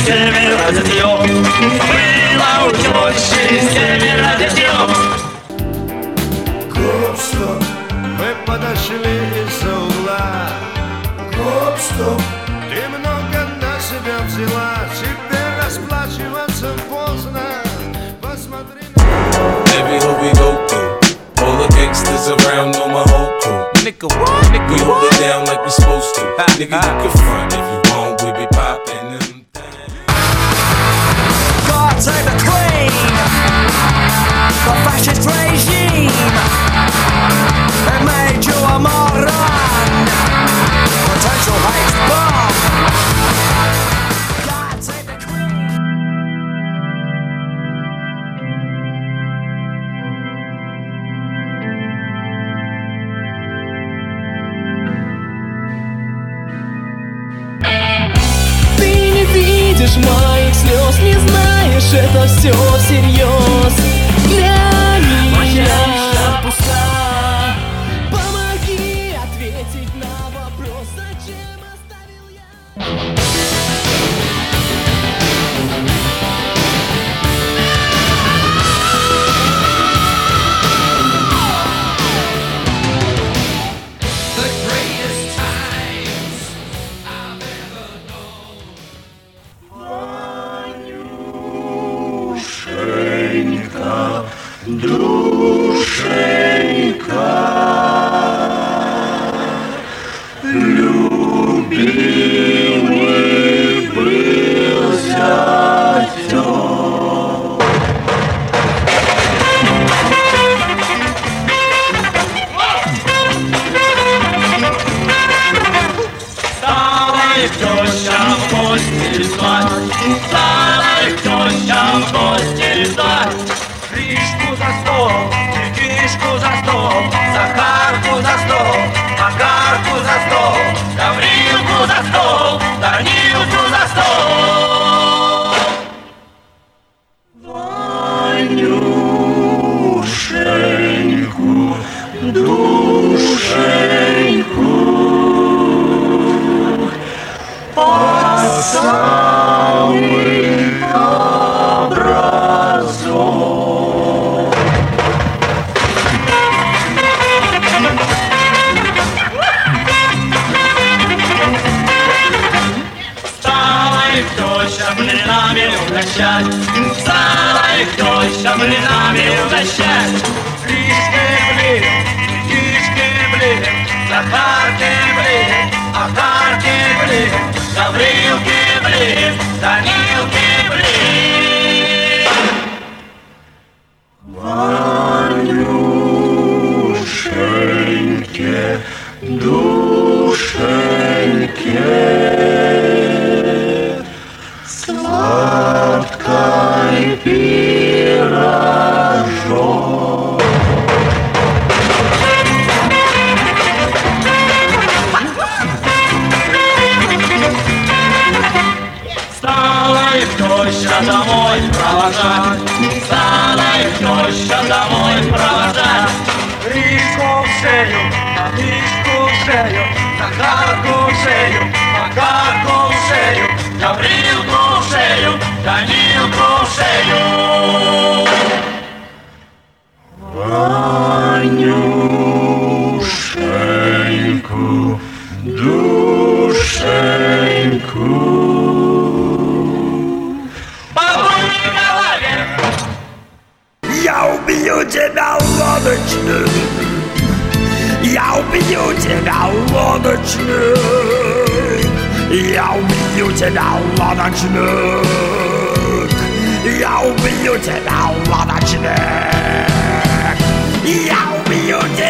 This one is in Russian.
семеро детьев. Было у тещи семеро детьев. Гоп-стоп, мы подошли из-за угла. Гоп-стоп, ты много на себя взяла. Теперь расплачиваться поздно. Посмотри на... Every hood we go through, all the gangsters around know my whole crew. Nigga, what? Nigga, we hold it down like we supposed to. Nigga, you can front if you want, we be poppin' them things. God save the Queen, the fascist regime. It made you a moron, potential hate bomb. God save the Queen. Ты не видишь моих слез, не знаешь, это все всерьез. Для меня пуста. Помоги ответить на вопрос, зачем оставил я. Я убью тебя, лодочник! Я убью тебя!